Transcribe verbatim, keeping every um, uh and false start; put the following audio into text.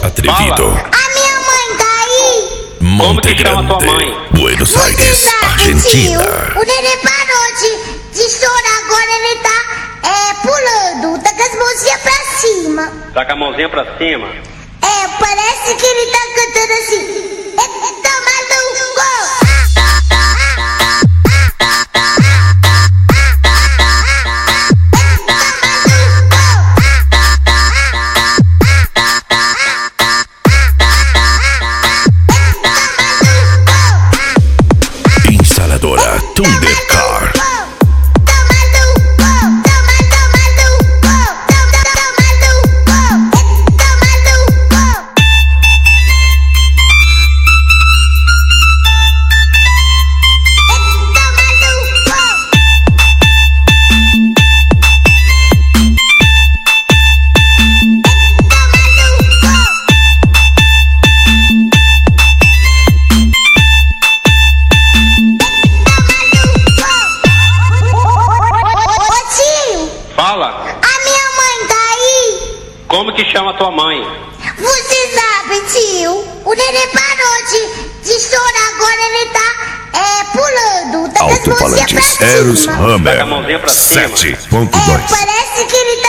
atrevido. A minha mãe tá aí? Monte Como que chama tua Grande, mãe? Buenos Você Aires, sabe, Argentina. tio, o neném parou de, de chorar, agora ele tá é, pulando, tá com as mãozinhas pra cima. Tá com a mãozinha pra cima? É, parece que ele tá cantando assim. É, é, tá maluco! Instaladora Thundercar. Como que chama tua mãe? Você sabe, tio, o neném parou de, de chorar, agora ele tá é, pulando, tá com as mãozinhas pra Alto-falantes Eros cima. Hammer Tá com a mãozinha pra cima. sete ponto É, dois. parece que ele